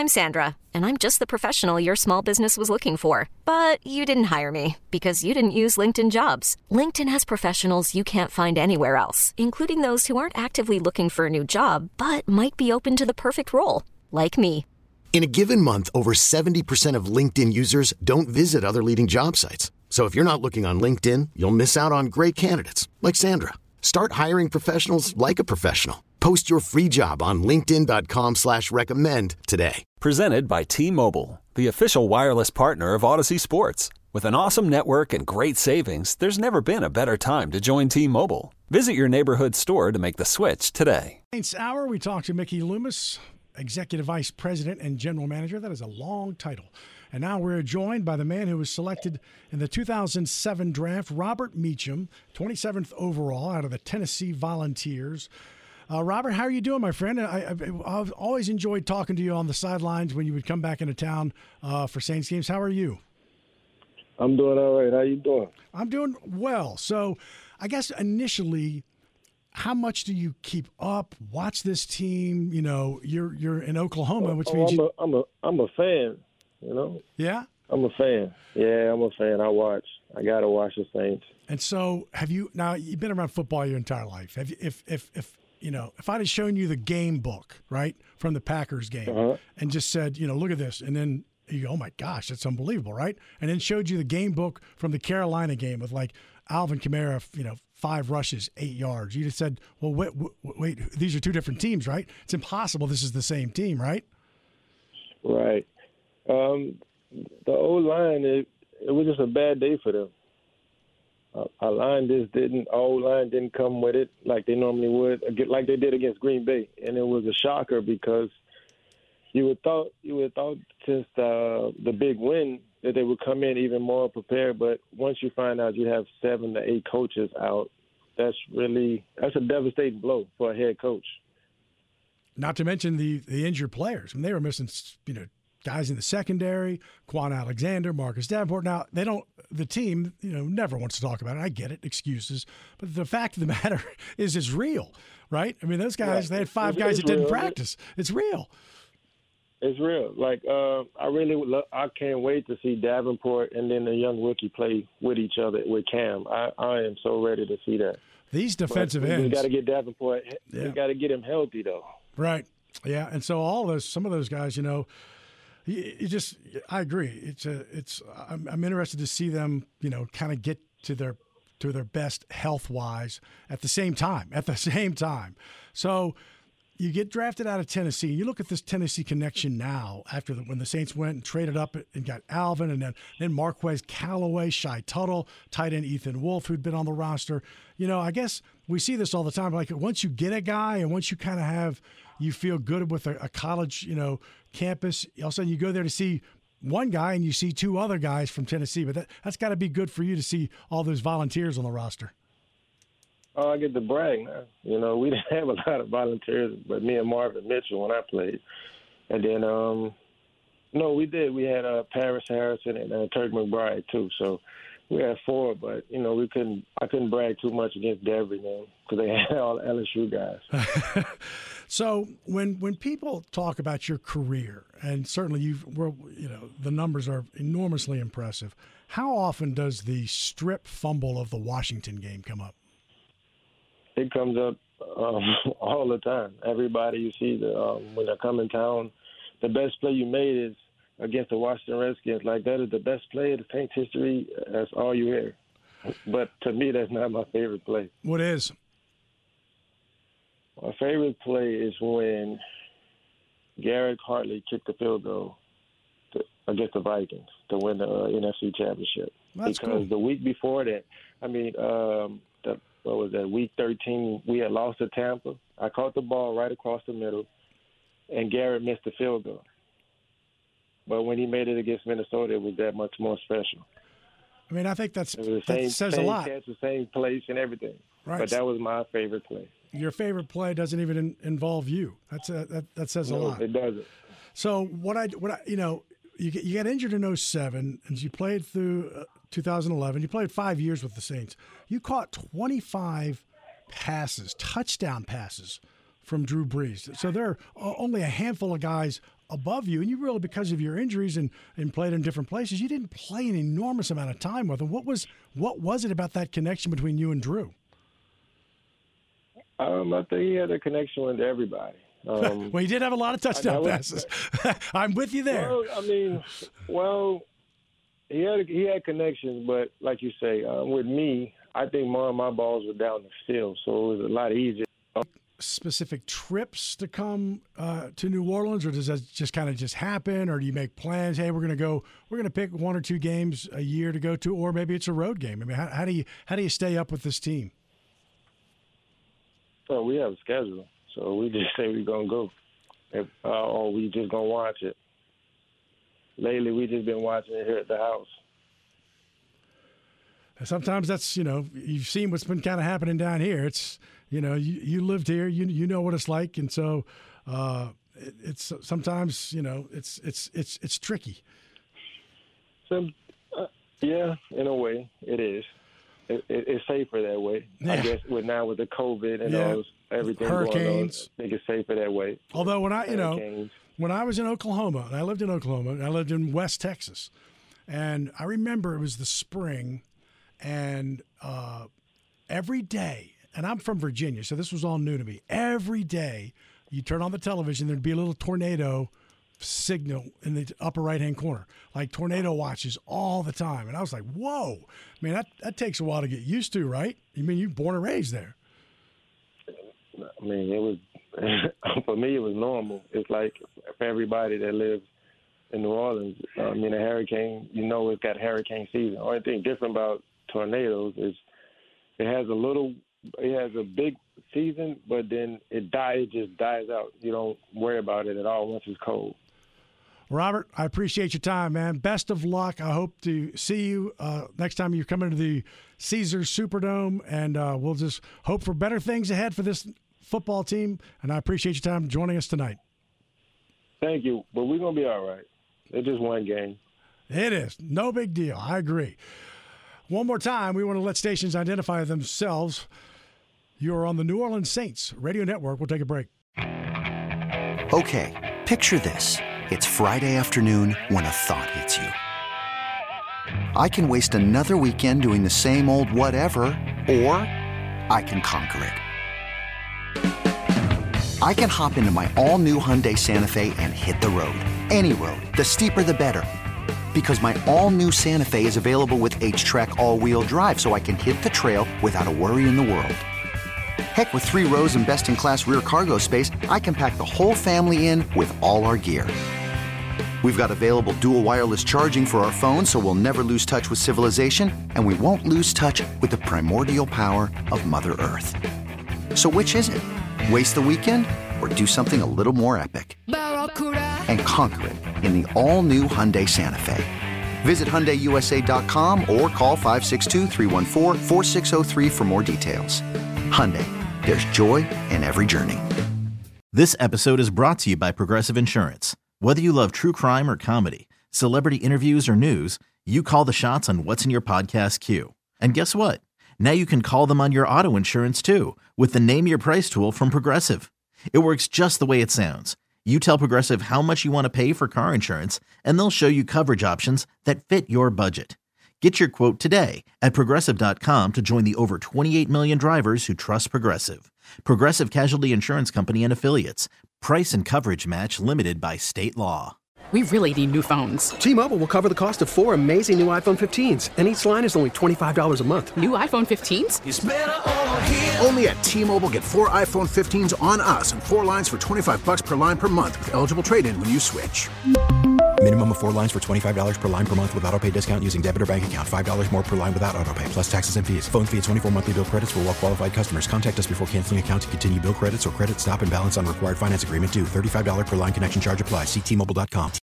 I'm Sandra, and I'm just the professional your small business was looking for. But you didn't hire me because you didn't use LinkedIn Jobs. LinkedIn has professionals you can't find anywhere else, including those who aren't actively looking for a new job, but might be open to the perfect role, like me. In a given month, over 70% of LinkedIn users don't visit other leading job sites. So if you're not looking on LinkedIn, you'll miss out on great candidates like Sandra. Start hiring professionals like a professional. Post your free job on linkedin.com/recommend today. Presented by T-Mobile, the official wireless partner of Odyssey Sports. With an awesome network and great savings, there's never been a better time to join T-Mobile. Visit your neighborhood store to make the switch today. Saints Hour, we talked to Mickey Loomis, Executive Vice President and General Manager. That is a long title. And now we're joined by the man who was selected in the 2007 draft, Robert Meacham, 27th overall out of the Tennessee Volunteers. Robert, how are you doing, my friend? I've always enjoyed talking to you on the sidelines when you would come back into town for Saints games. How are you? I'm doing all right. How you doing? I'm doing well. So I guess initially, how much do you keep up, watch this team? You know, you're in Oklahoma, which means I'm a fan, you know? Yeah? I'm a fan. Yeah, I'm a fan. I watch. I got to watch the Saints. And so you've been around football your entire life. Have you, if I'd have shown you the game book, right, from the Packers game and just said, look at this, and then you go, oh my gosh, that's unbelievable, right? And then showed you the game book from the Carolina game with like Alvin Kamara, 5 rushes, 8 yards. You'd have said, well, wait, these are two different teams, right? It's impossible this is the same team, right? Right. The O-line, it was just a bad day for them. Our line O-line didn't come with it like they normally would, like they did against Green Bay. And it was a shocker because you would thought since the big win that they would come in even more prepared. But once you find out you have 7 to 8 coaches out, that's a devastating blow for a head coach. Not to mention the injured players. I mean, they were missing, guys in the secondary, Quan Alexander, Marcus Davenport. Now, the team, never wants to talk about it. I get it, excuses. But the fact of the matter is it's real, right? I mean, those guys, they had 5 guys that didn't practice. It's real. It's real. Like, I can't wait to see Davenport and then the young rookie play with each other with Cam. I am so ready to see that. These defensive ends. We got to get Davenport. Yeah. We got to get him healthy, though. Right. Yeah. And so some of those guys, I agree. I'm interested to see them, kind of get to their best health wise at the same time. So you get drafted out of Tennessee. You look at this Tennessee connection now after when the Saints went and traded up and got Alvin and then Marquez Callaway, Shy Tuttle, tight end Ethan Wolf, who'd been on the roster. I guess we see this all the time. Like once you get a guy and once you kind of you feel good with a college, campus, all of a sudden you go there to see one guy and you see 2 other guys from Tennessee. But that's got to be good for you to see all those volunteers on the roster. Oh, I get to brag now. We didn't have a lot of volunteers, but me and Marvin Mitchell when I played. And then, no, we did. We had Paris Harrison and Turk McBride, too. So we had 4, but, I couldn't brag too much against Devery, because they had all the LSU guys. So when people talk about your career, and certainly the numbers are enormously impressive, how often does the strip fumble of the Washington game come up? It comes up all the time. Everybody you see when they come in town, the best play you made is against the Washington Redskins. Like, that is the best play of the Saints history. That's all you hear. But to me, that's not my favorite play. What is? My favorite play is when Garrett Hartley kicked the field goal against the Vikings to win the NFC Championship. That's because cool. The week before that, what was that, week 13, we had lost to Tampa. I caught the ball right across the middle, and Garrett missed the field goal. But when he made it against Minnesota, it was that much more special. I mean, I think that says a lot. Catch, the same place and everything. Right. But that was my favorite play. Your favorite play doesn't even involve you. That says a lot. It doesn't. So you got injured in 2007, and you played through 2011. You played 5 years with the Saints. You caught 25 passes, touchdown passes, from Drew Brees. So there are only a handful of guys above you, and you really, because of your injuries and played in different places, you didn't play an enormous amount of time with him. What was it about that connection between you and Drew? I think he had a connection with everybody. Well, he did have a lot of touchdown passes. I'm with you there. He had connections, but like you say, with me, I think more of my balls were down the field, so it was a lot easier. Specific trips to come to New Orleans, or does that just kind of just happen, or do you make plans? Hey, we're going to pick 1 or 2 games a year to go to, or maybe it's a road game. I mean, how do you stay up with this team? So we have a schedule, so we just say we're going to go, or we just going to watch it. Lately, we just been watching it here at the house. Sometimes that's, you've seen what's been kind of happening down here. It's, you lived here, you know what it's like, and so it's sometimes, it's tricky. So, yeah, in a way, it is. It's safer that way. Yeah. I guess with the COVID and everything hurricanes, going on, I think it's safer that way. Although when I was in Oklahoma, and I lived in Oklahoma, and I lived in West Texas, and I remember it was the spring, and every day, and I'm from Virginia, so this was all new to me. Every day, you turn on the television, there'd be a little tornado signal in the upper right-hand corner, like tornado watches all the time. And I was like, whoa. I mean, that takes a while to get used to, right? You mean you're born and raised there. I mean, it was for me, it was normal. It's like for everybody that lives in New Orleans, a hurricane, it's got hurricane season. The only thing different about tornadoes is it has a big season, but then it just dies out. You don't worry about it at all once it's cold. Robert, I appreciate your time, man. Best of luck. I hope to see you next time you come into the Caesars Superdome, and we'll just hope for better things ahead for this football team, and I appreciate your time joining us tonight. Thank you, but we're going to be all right. It's just one game. It is. No big deal. I agree. One more time, we want to let stations identify themselves. You're on the New Orleans Saints Radio Network. We'll take a break. Okay, picture this. It's Friday afternoon when a thought hits you. I can waste another weekend doing the same old whatever, or I can conquer it. I can hop into my all-new Hyundai Santa Fe and hit the road. Any road. The steeper, the better. Because my all-new Santa Fe is available with H-Track all-wheel drive, so I can hit the trail without a worry in the world. Heck, with 3 rows and best-in-class rear cargo space, I can pack the whole family in with all our gear. We've got available dual wireless charging for our phones, so we'll never lose touch with civilization, and we won't lose touch with the primordial power of Mother Earth. So which is it? Waste the weekend or do something a little more epic? And conquer it in the all-new Hyundai Santa Fe. Visit HyundaiUSA.com or call 562-314-4603 for more details. Hyundai, there's joy in every journey. This episode is brought to you by Progressive Insurance. Whether you love true crime or comedy, celebrity interviews or news, you call the shots on what's in your podcast queue. And guess what? Now you can call them on your auto insurance too with the Name Your Price tool from Progressive. It works just the way it sounds. You tell Progressive how much you want to pay for car insurance, and they'll show you coverage options that fit your budget. Get your quote today at Progressive.com to join the over 28 million drivers who trust Progressive. Progressive Casualty Insurance Company and Affiliates. Price and coverage match limited by state law. We really need new phones. T-Mobile will cover the cost of 4 amazing new iPhone 15s, and each line is only $25 a month. New iPhone 15s? It's better over here. Only at T-Mobile, get 4 iPhone 15s on us and 4 lines for $25 per line per month with eligible trade-in when you switch. Minimum of 4 lines for $25 per line per month with autopay discount using debit or bank account. $5 more per line without autopay, plus taxes and fees. Phone fee at 24 monthly bill credits for well-qualified customers. Contact us before canceling account to continue bill credits or credit stop and balance on required finance agreement due. $35 per line connection charge applies. See T-Mobile.com.